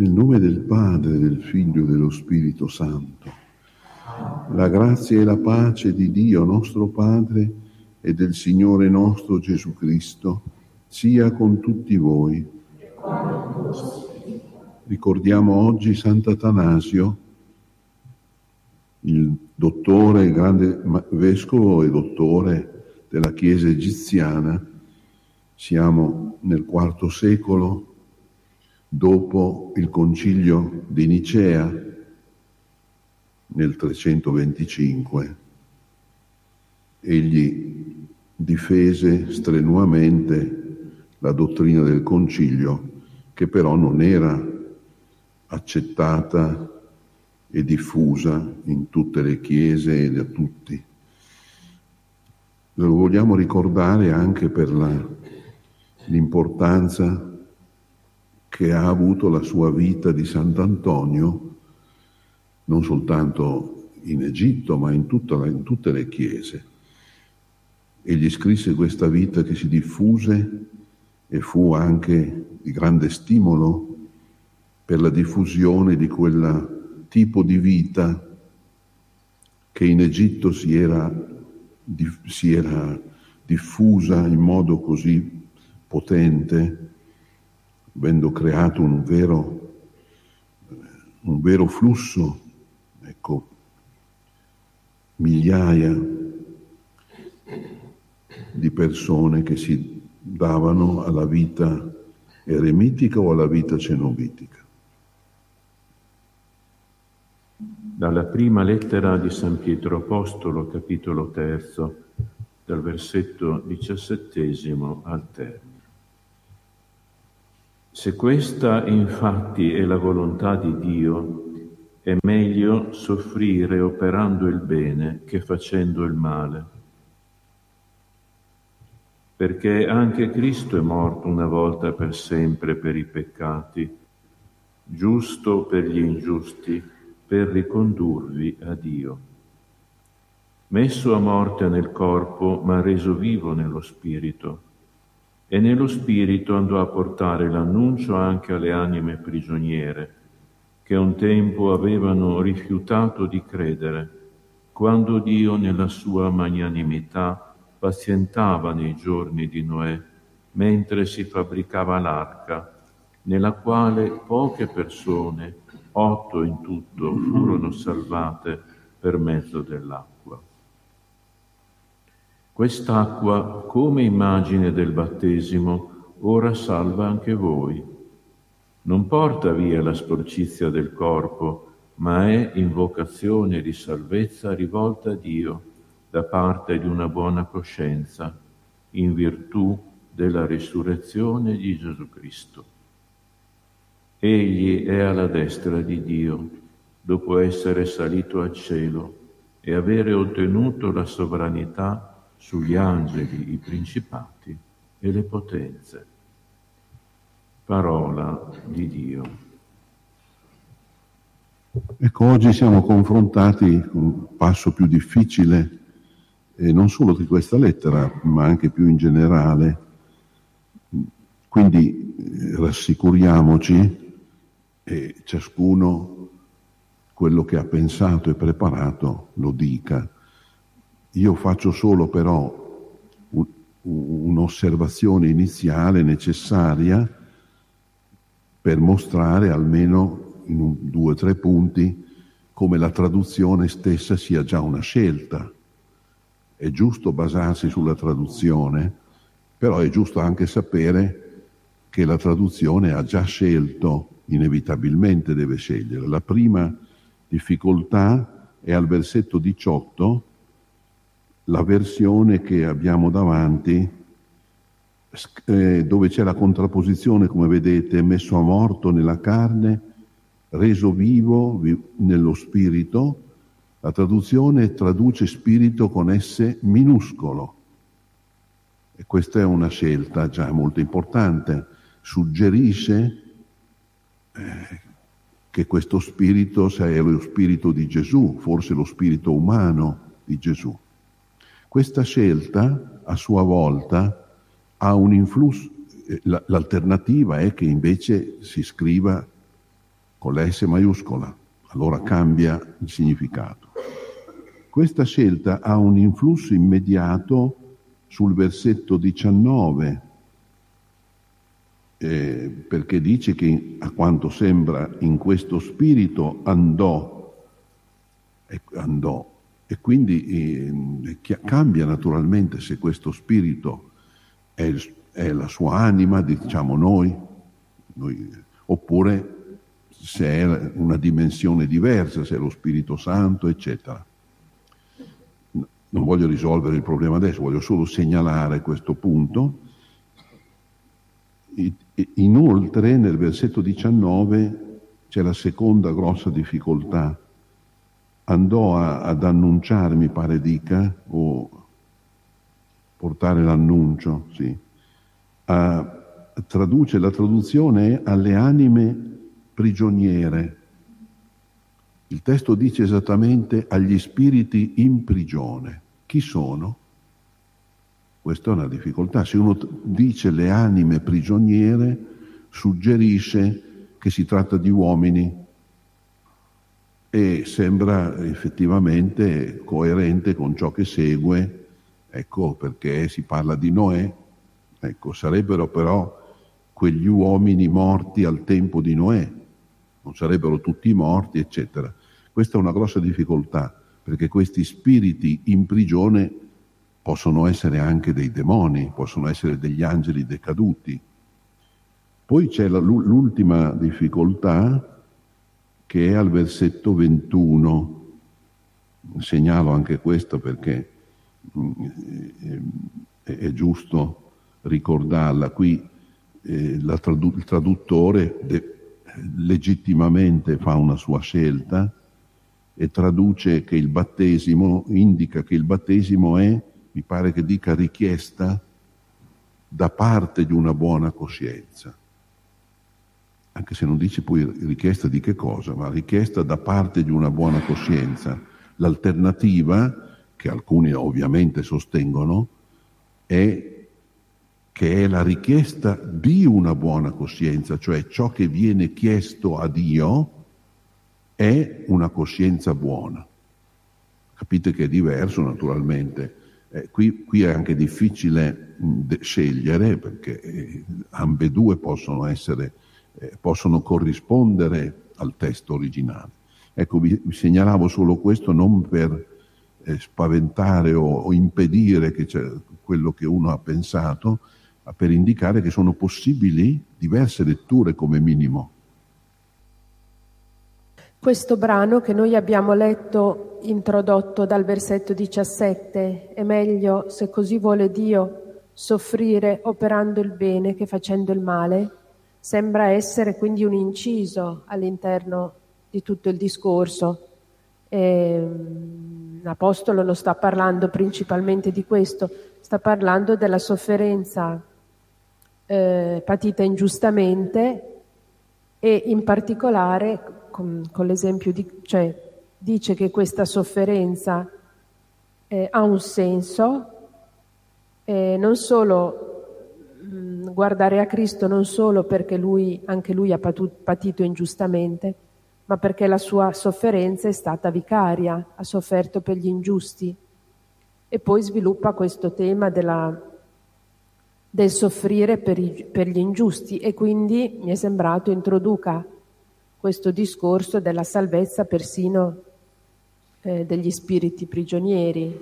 Nel nome del Padre, del Figlio e dello Spirito Santo. La grazia e la pace di Dio nostro Padre e del Signore nostro Gesù Cristo sia con tutti voi. Ricordiamo oggi Sant'Atanasio, il dottore, il grande vescovo e dottore della Chiesa egiziana. Siamo nel IV secolo, dopo il concilio di Nicea, nel 325. Egli difese strenuamente la dottrina del concilio, che però non era accettata e diffusa in tutte le chiese e da tutti. Lo vogliamo ricordare anche per l'importanza che ha avuto la sua vita di Sant'Antonio, non soltanto in Egitto, ma in tutte le chiese. Egli scrisse questa vita che si diffuse e fu anche di grande stimolo per la diffusione di quel tipo di vita che in Egitto si era diffusa in modo così potente, avendo creato un vero flusso, ecco, migliaia di persone che si davano alla vita eremitica o alla vita cenobitica. Dalla prima lettera di San Pietro Apostolo, capitolo 3, dal versetto 17 al termine. Se questa infatti è la volontà di Dio, è meglio soffrire operando il bene che facendo il male. Perché anche Cristo è morto una volta per sempre per i peccati, giusto per gli ingiusti, per ricondurvi a Dio. Messo a morte nel corpo, ma reso vivo nello spirito. E nello spirito andò a portare l'annuncio anche alle anime prigioniere, che un tempo avevano rifiutato di credere, quando Dio nella sua magnanimità pazientava nei giorni di Noè, mentre si fabbricava l'arca, nella quale poche persone, 8 in tutto, furono salvate per mezzo dell'acqua. Quest'acqua, come immagine del battesimo, ora salva anche voi. Non porta via la sporcizia del corpo, ma è invocazione di salvezza rivolta a Dio da parte di una buona coscienza, in virtù della risurrezione di Gesù Cristo. Egli è alla destra di Dio, dopo essere salito al cielo e avere ottenuto la sovranità sugli angeli, i principati e le potenze. Parola di Dio. Ecco, oggi siamo confrontati con un passo più difficile, non solo di questa lettera, ma anche più in generale. Quindi rassicuriamoci e ciascuno quello che ha pensato e preparato lo dica. Io faccio solo però un'osservazione iniziale necessaria per mostrare almeno in 2 o 3 punti come la traduzione stessa sia già una scelta. È giusto basarsi sulla traduzione, però è giusto anche sapere che la traduzione ha già scelto, inevitabilmente deve scegliere. La prima difficoltà è al versetto 18, la versione che abbiamo davanti, dove c'è la contrapposizione, come vedete, messo a morto nella carne, reso vivo nello spirito. La traduzione traduce spirito con S minuscolo. E questa è una scelta già molto importante. Suggerisce che questo spirito sia lo spirito di Gesù, forse lo spirito umano di Gesù. Questa scelta, a sua volta, ha un influsso. L'alternativa è che invece si scriva con la S maiuscola, allora cambia il significato. Questa scelta ha un influsso immediato sul versetto 19, perché dice che a quanto sembra in questo spirito andò, e quindi cambia naturalmente se questo spirito è la sua anima, diciamo noi, oppure se è una dimensione diversa, se è lo Spirito Santo, eccetera. Non voglio risolvere il problema adesso, voglio solo segnalare questo punto. Inoltre, nel versetto 19 c'è la seconda grossa difficoltà. Andò ad annunciare, mi pare dica, o portare l'annuncio, sì. La traduzione è alle anime prigioniere. Il testo dice esattamente agli spiriti in prigione. Chi sono? Questa è una difficoltà. Se uno dice le anime prigioniere, suggerisce che si tratta di uomini e sembra effettivamente coerente con ciò che segue, ecco, perché si parla di Noè, ecco, sarebbero però quegli uomini morti al tempo di Noè, non sarebbero tutti morti, eccetera. Questa è una grossa difficoltà, perché questi spiriti in prigione possono essere anche dei demoni, possono essere degli angeli decaduti. Poi c'è l'ultima difficoltà, che è al versetto 21. Segnalo anche questo perché è giusto ricordarla. Qui il traduttore legittimamente fa una sua scelta e traduce che il battesimo, indica che il battesimo è, mi pare che dica, richiesta da parte di una buona coscienza. Anche se non dice poi richiesta di che cosa, ma richiesta da parte di una buona coscienza. L'alternativa, che alcuni ovviamente sostengono, è che è la richiesta di una buona coscienza, cioè ciò che viene chiesto a Dio è una coscienza buona. Capite che è diverso naturalmente. Qui è anche difficile scegliere, perché ambedue possono corrispondere al testo originale. Ecco, vi segnalavo solo questo non per spaventare o impedire che c'è quello che uno ha pensato, ma per indicare che sono possibili diverse letture come minimo. Questo brano che noi abbiamo letto, introdotto dal versetto 17, è meglio, se così vuole Dio, soffrire operando il bene che facendo il male, sembra essere quindi un inciso all'interno di tutto il discorso. L'Apostolo non sta parlando principalmente di questo, sta parlando della sofferenza patita ingiustamente, e in particolare con l'esempio dice che questa sofferenza ha un senso, non solo guardare a Cristo, non solo perché anche lui ha patito ingiustamente, ma perché la sua sofferenza è stata vicaria, ha sofferto per gli ingiusti. E poi sviluppa questo tema del soffrire per gli ingiusti, e quindi mi è sembrato introduca questo discorso della salvezza persino degli spiriti prigionieri,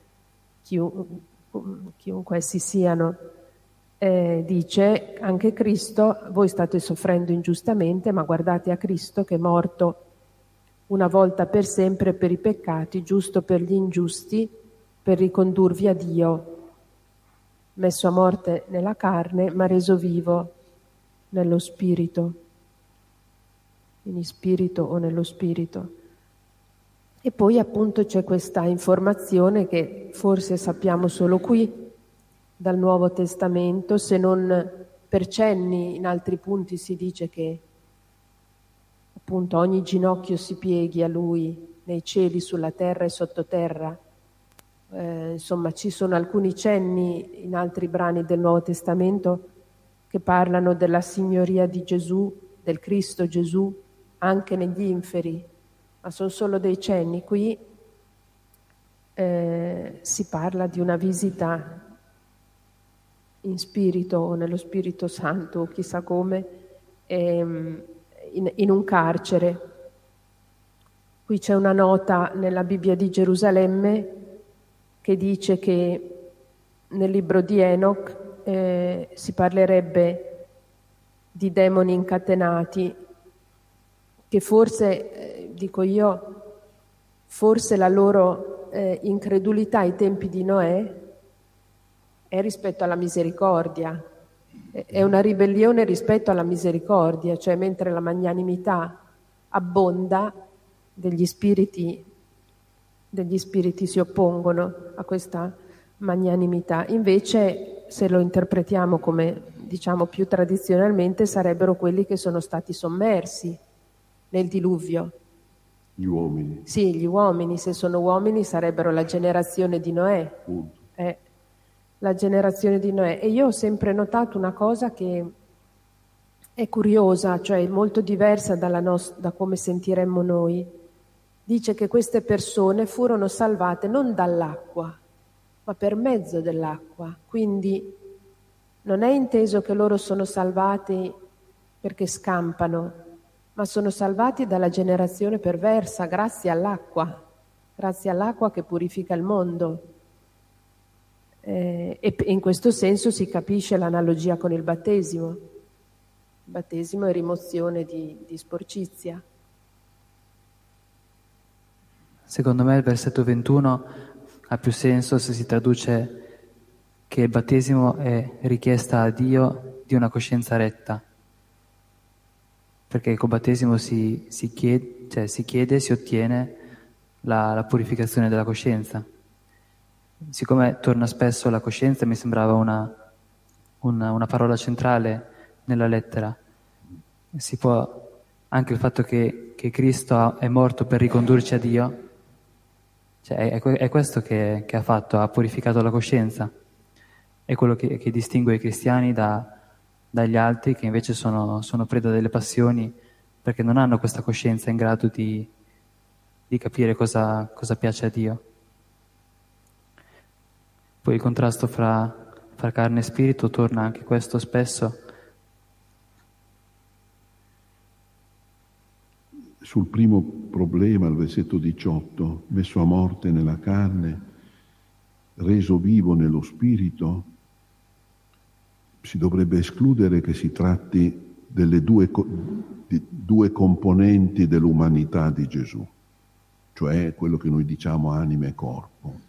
chiunque essi siano. Dice anche Cristo: voi state soffrendo ingiustamente, ma guardate a Cristo che è morto una volta per sempre per i peccati, giusto per gli ingiusti, per ricondurvi a Dio, messo a morte nella carne, ma reso vivo nello spirito, in spirito o nello spirito. E poi appunto c'è questa informazione che forse sappiamo solo qui dal Nuovo Testamento, se non per cenni in altri punti si dice che appunto ogni ginocchio si pieghi a Lui nei cieli, sulla terra e sottoterra. Insomma, ci sono alcuni cenni in altri brani del Nuovo Testamento che parlano della signoria di Gesù, del Cristo Gesù, anche negli inferi, ma sono solo dei cenni. Qui si parla di una visita in spirito o nello Spirito Santo, o chissà come, in un carcere. Qui c'è una nota nella Bibbia di Gerusalemme che dice che nel libro di Enoch si parlerebbe di demoni incatenati, che forse, dico io, forse la loro incredulità ai tempi di Noè è rispetto alla misericordia, è una ribellione rispetto alla misericordia, cioè mentre la magnanimità abbonda, degli spiriti si oppongono a questa magnanimità. Invece, se lo interpretiamo come diciamo più tradizionalmente, sarebbero quelli che sono stati sommersi nel diluvio. Gli uomini. Sì, gli uomini, se sono uomini, sarebbero la generazione di Noè. La generazione di Noè. E io ho sempre notato una cosa che è curiosa, cioè molto diversa da come sentiremmo noi. Dice che queste persone furono salvate non dall'acqua, ma per mezzo dell'acqua. Quindi non è inteso che loro sono salvati perché scampano, ma sono salvati dalla generazione perversa grazie all'acqua che purifica il mondo. E in questo senso si capisce l'analogia con il battesimo. Il battesimo è rimozione di sporcizia. Secondo me il versetto 21 ha più senso se si traduce che il battesimo è richiesta a Dio di una coscienza retta, perché col battesimo si chiede, si ottiene la purificazione della coscienza. Siccome torna spesso la coscienza, mi sembrava una parola centrale nella lettera. Si può anche il fatto che Cristo è morto per ricondurci a Dio, cioè è questo che ha fatto, ha purificato la coscienza. È quello che distingue i cristiani dagli altri che invece sono preda delle passioni, perché non hanno questa coscienza in grado di capire cosa piace a Dio. Poi il contrasto fra carne e spirito torna anche questo spesso. Sul primo problema, il versetto 18, messo a morte nella carne, reso vivo nello spirito, si dovrebbe escludere che si tratti delle due componenti dell'umanità di Gesù, cioè quello che noi diciamo anima e corpo.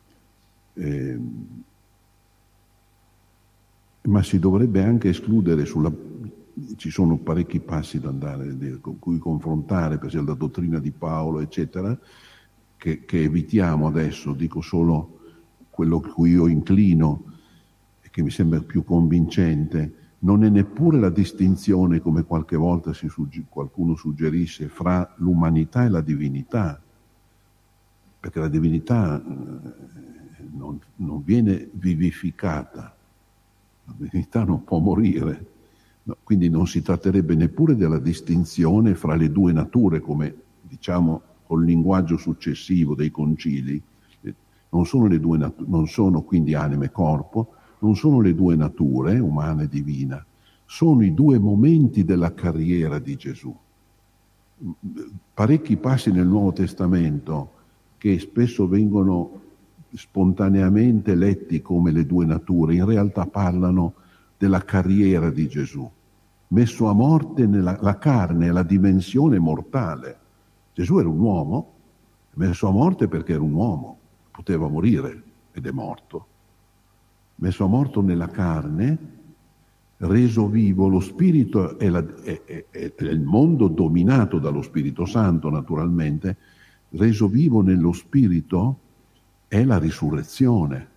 Ma si dovrebbe anche escludere ci sono parecchi passi da andare, con cui confrontare, per esempio la dottrina di Paolo, eccetera, che evitiamo adesso. Dico solo quello a cui io inclino e che mi sembra più convincente. Non è neppure la distinzione, come qualche volta qualcuno suggerisce, fra l'umanità e la divinità, perché la divinità non viene vivificata, la divinità non può morire. No, quindi non si tratterebbe neppure della distinzione fra le due nature, come diciamo col linguaggio successivo dei concili. Non sono quindi anima e corpo, non sono le due nature, umana e divina, sono i due momenti della carriera di Gesù. Parecchi passi nel Nuovo Testamento che spesso vengono spontaneamente letti come le due nature, in realtà parlano della carriera di Gesù. Messo a morte la carne, la dimensione mortale. Gesù era un uomo, messo a morte perché era un uomo, poteva morire ed è morto. Messo a morte nella carne, reso vivo, lo spirito è il mondo dominato dallo Spirito Santo, naturalmente, reso vivo nello spirito è la risurrezione.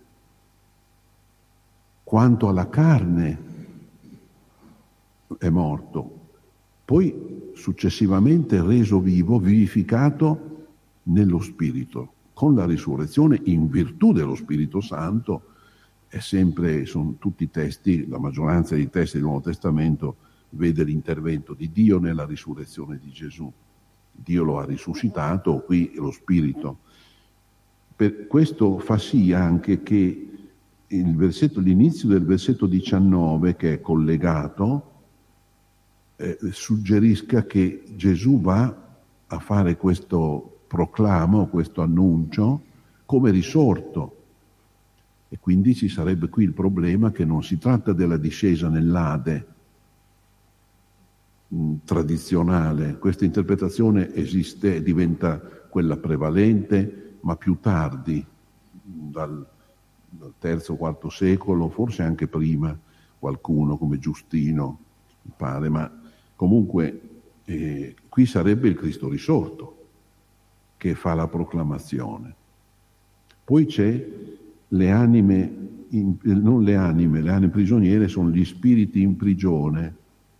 Quanto alla carne è morto, poi successivamente reso vivo, vivificato nello spirito, con la risurrezione in virtù dello Spirito Santo. Sono tutti testi, la maggioranza dei testi del Nuovo Testamento vede l'intervento di Dio nella risurrezione di Gesù. Dio lo ha risuscitato, qui è lo Spirito. Per questo fa sì anche che l'inizio del versetto 19, che è collegato, suggerisca che Gesù va a fare questo proclamo, questo annuncio, come risorto. E quindi ci sarebbe qui il problema che non si tratta della discesa nell'Ade tradizionale. Questa interpretazione esiste e diventa quella prevalente, ma più tardi, dal III-IV secolo, forse anche prima, qualcuno come Giustino, mi pare, ma comunque qui sarebbe il Cristo risorto che fa la proclamazione. Poi c'è le anime, non le anime prigioniere sono gli spiriti in prigione.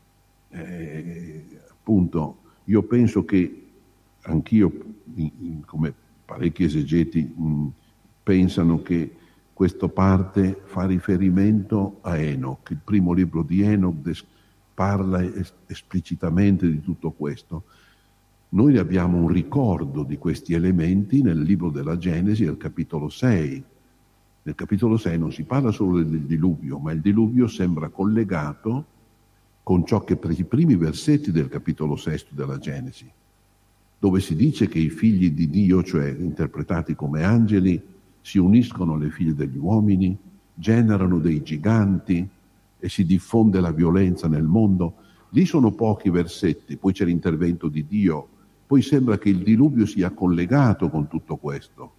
Appunto, io penso che anch'io, come parecchi esegeti, pensano che questa parte fa riferimento a Enoch. Il primo libro di Enoch parla esplicitamente di tutto questo. Noi abbiamo un ricordo di questi elementi nel libro della Genesi, al capitolo 6. Nel capitolo 6 non si parla solo del diluvio, ma il diluvio sembra collegato con ciò che per i primi versetti del capitolo 6 della Genesi, dove si dice che i figli di Dio, cioè interpretati come angeli, si uniscono alle figlie degli uomini, generano dei giganti e si diffonde la violenza nel mondo. Lì sono pochi versetti, poi c'è l'intervento di Dio, poi sembra che il diluvio sia collegato con tutto questo.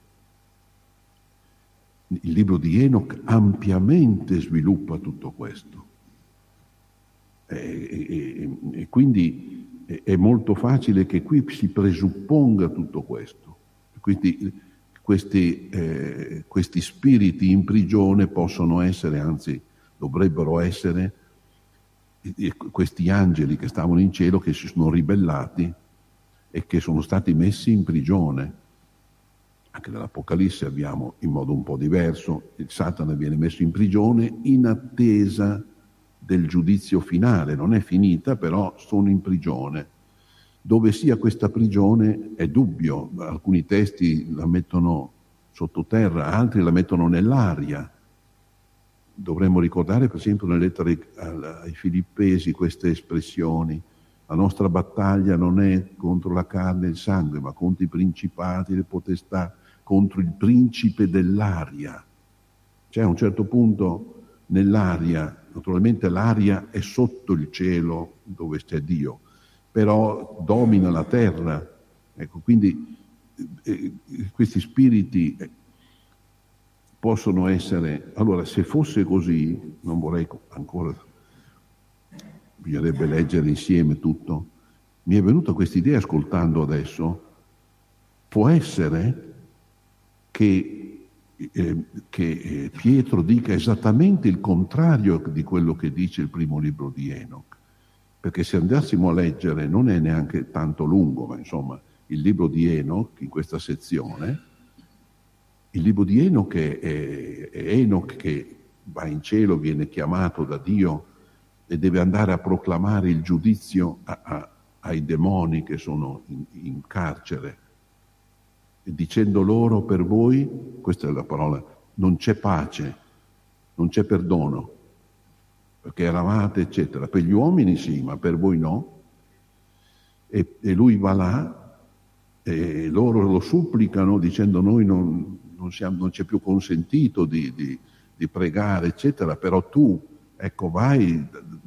Il libro di Enoch ampiamente sviluppa tutto questo. E quindi è molto facile che qui si presupponga tutto questo. Quindi questi spiriti in prigione possono essere, anzi dovrebbero essere, questi angeli che stavano in cielo, che si sono ribellati e che sono stati messi in prigione. Anche nell'Apocalisse abbiamo in modo un po' diverso, il Satana viene messo in prigione in attesa del giudizio finale, non è finita, però sono in prigione. Dove sia questa prigione è dubbio, alcuni testi la mettono sottoterra, altri la mettono nell'aria. Dovremmo ricordare, per esempio, nelle lettere ai Filippesi queste espressioni: la nostra battaglia non è contro la carne e il sangue, ma contro i principati, le potestà, contro il principe dell'aria. C'è a un certo punto nell'aria, naturalmente l'aria è sotto il cielo dove c'è Dio, però domina la terra. Ecco, quindi questi spiriti possono essere... Allora, se fosse così, non vorrei ancora... Bisognerebbe leggere insieme tutto. Mi è venuta questa idea ascoltando adesso. Può essere che Pietro dica esattamente il contrario di quello che dice il primo libro di Enoch. Perché se andassimo a leggere, non è neanche tanto lungo, ma insomma, il libro di Enoch, in questa sezione, il libro di Enoch è Enoch che va in cielo, viene chiamato da Dio e deve andare a proclamare il giudizio ai demoni che sono in carcere, e dicendo loro: per voi, questa è la parola, non c'è pace, non c'è perdono, perché eravate, eccetera. Per gli uomini sì, ma per voi no. E lui va là e loro lo supplicano dicendo: noi non c'è più consentito di pregare, eccetera, però tu, ecco, vai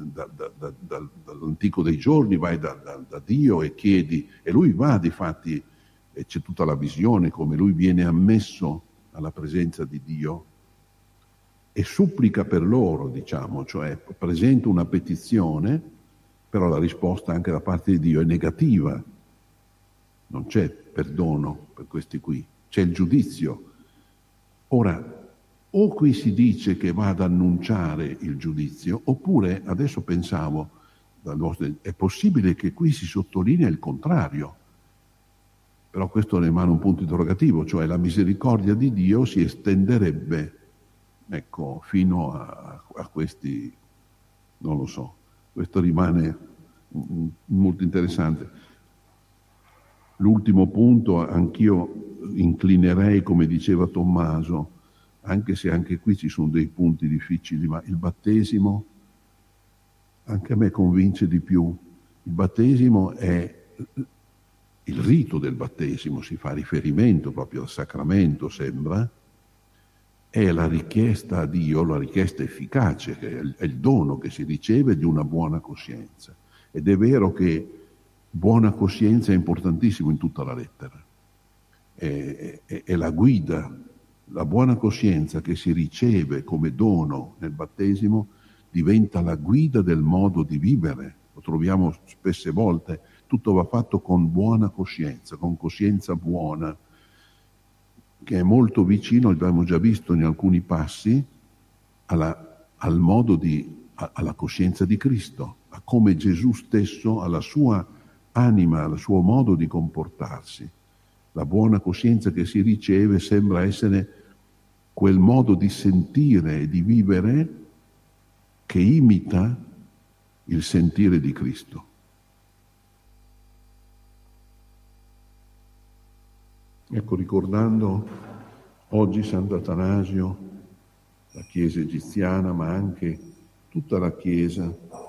dall'antico dei giorni, vai da Dio e chiedi, e lui va, difatti, e c'è tutta la visione come lui viene ammesso alla presenza di Dio e supplica per loro, diciamo, cioè presenta una petizione, però la risposta anche da parte di Dio è negativa. Non c'è perdono per questi qui, c'è il giudizio. Ora, o qui si dice che va ad annunciare il giudizio, oppure, adesso pensavo, è possibile che qui si sottolinea il contrario. Però questo rimane un punto interrogativo, cioè la misericordia di Dio si estenderebbe, ecco, fino a questi, non lo so, Questo rimane molto interessante. L'ultimo punto, anch'io inclinerei, come diceva Tommaso, anche se anche qui ci sono dei punti difficili, ma il battesimo anche a me convince di più. Il battesimo è il rito del battesimo, si fa riferimento proprio al sacramento, sembra, è la richiesta a Dio, la richiesta efficace, che è il dono che si riceve di una buona coscienza. Ed è vero che buona coscienza è importantissimo in tutta la lettera. È la guida, la buona coscienza che si riceve come dono nel battesimo diventa la guida del modo di vivere. Lo troviamo spesse volte, tutto va fatto con buona coscienza, con coscienza buona, che è molto vicino, abbiamo già visto in alcuni passi, al modo alla coscienza di Cristo, a come Gesù stesso, alla sua anima, al suo modo di comportarsi. La buona coscienza che si riceve sembra essere quel modo di sentire e di vivere che imita il sentire di Cristo. Ecco, ricordando oggi Sant'Atanasio, la Chiesa egiziana, ma anche tutta la Chiesa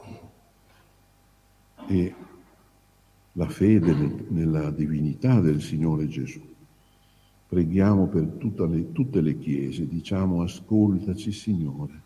e la fede nella divinità del Signore Gesù. Preghiamo per tutte le Chiese, diciamo: ascoltaci, Signore.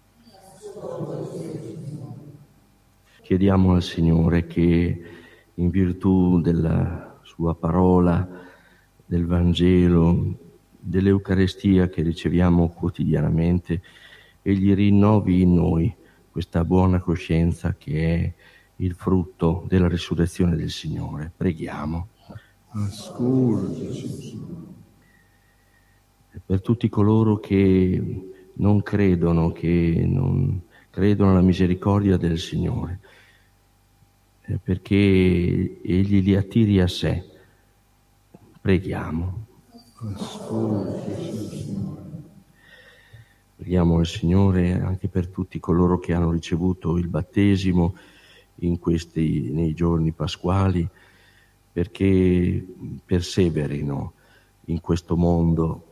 Chiediamo al Signore che, in virtù della sua parola, del Vangelo, dell'Eucarestia che riceviamo quotidianamente, Egli rinnovi in noi questa buona coscienza che è il frutto della risurrezione del Signore. Preghiamo. Ascoltaci, Signore. Per tutti coloro che non credono alla misericordia del Signore, perché Egli li attiri a sé. Preghiamo. Ascoltaci, Signore. Preghiamo al Signore anche per tutti coloro che hanno ricevuto il battesimo nei giorni pasquali, perché perseverino in questo mondo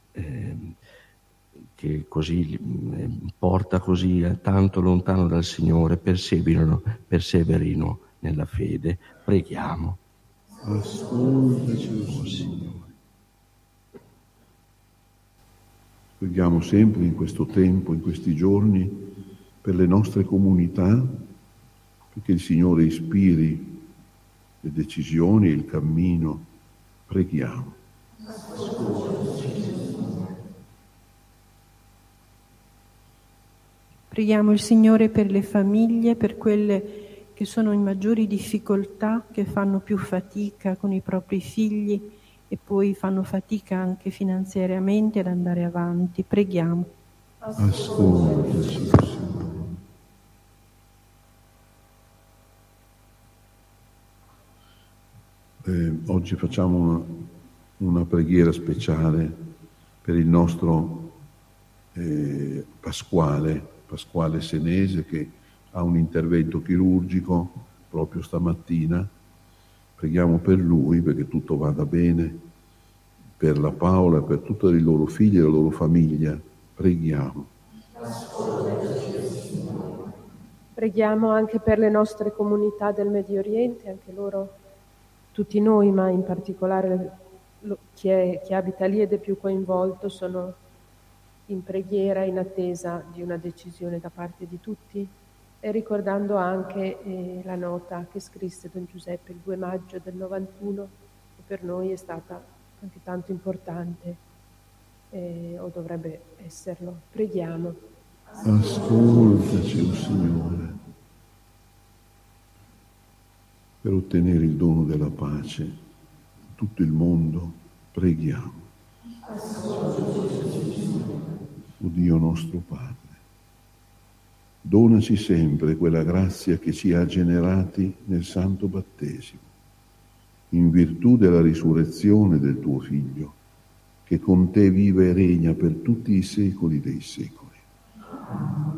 che così porta così tanto lontano dal Signore. Perseverino nella fede. Preghiamo. Ascoltaci, Signore. Preghiamo sempre in questo tempo, in questi giorni, per le nostre comunità, perché il Signore ispiri le decisioni e il cammino. Preghiamo. Preghiamo il Signore per le famiglie, per quelle che sono in maggiori difficoltà, che fanno più fatica con i propri figli e poi fanno fatica anche finanziariamente ad andare avanti. Preghiamo. Ascoltaci, Signore. Oggi facciamo una preghiera speciale per il nostro Pasquale Senese, che ha un intervento chirurgico proprio stamattina. Preghiamo per lui perché tutto vada bene, per la Paola, per tutti i loro figli e la loro famiglia. Preghiamo. Preghiamo anche per le nostre comunità del Medio Oriente, anche loro, tutti noi, ma in particolare chi abita lì ed è più coinvolto, sono in preghiera in attesa di una decisione da parte di tutti, e ricordando anche la nota che scrisse Don Giuseppe il 2 maggio del 91, che per noi è stata anche tanto importante, o dovrebbe esserlo. Preghiamo. Ascoltaci, Signore, per ottenere il dono della pace in tutto il mondo. Preghiamo. O Dio nostro Padre, donaci sempre quella grazia che ci ha generati nel santo battesimo, in virtù della risurrezione del tuo Figlio, che con te vive e regna per tutti i secoli dei secoli.